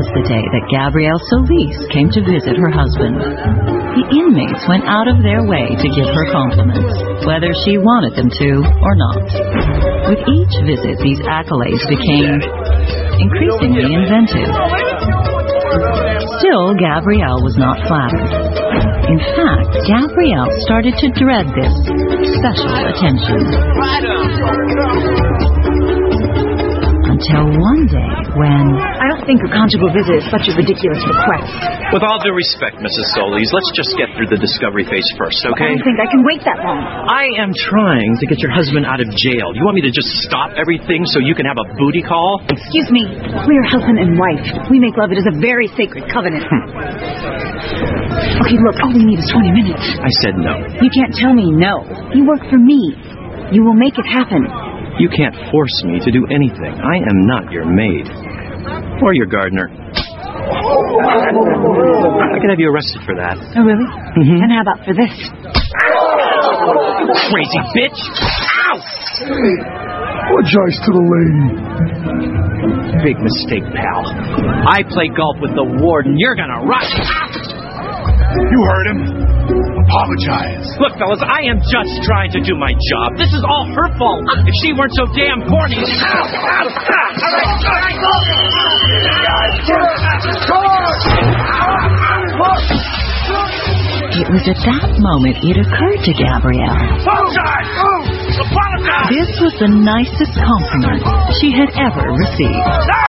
the day that Gabrielle Solis came to visit her husband. The inmates went out of their way to give her compliments, whether she wanted them to or not. With each visit, these accolades became increasingly inventive. Still, Gabrielle was not flattered. In fact, Gabrielle started to dread this special attention. Until one day when... I don't think a conjugal visit is such a ridiculous request. With all due respect, Mrs. Solis, let's just get through the discovery phase first, okay? I don't think I can wait that long. I am trying to get your husband out of jail. You want me to just stop everything so you can have a booty call? Excuse me. We are husband and wife. We make love. It is a very sacred covenant. Okay, look, all we need is 20 minutes. I said no. You can't tell me no. You work for me. You will make it happen. You can't force me to do anything. I am not your maid. Or your gardener. I could have you arrested for that. Oh, really? Mm-hmm. And how about for this? Crazy bitch! Ow! Apologize to the lady. Big mistake, pal. I play golf with the warden. You're gonna rot. You heard him. Apologize. Look, fellas, I am just trying to do my job. This is all her fault. If she weren't so damn corny... It was at that moment it occurred to Gabrielle. Apologize! This was the nicest compliment she had ever received.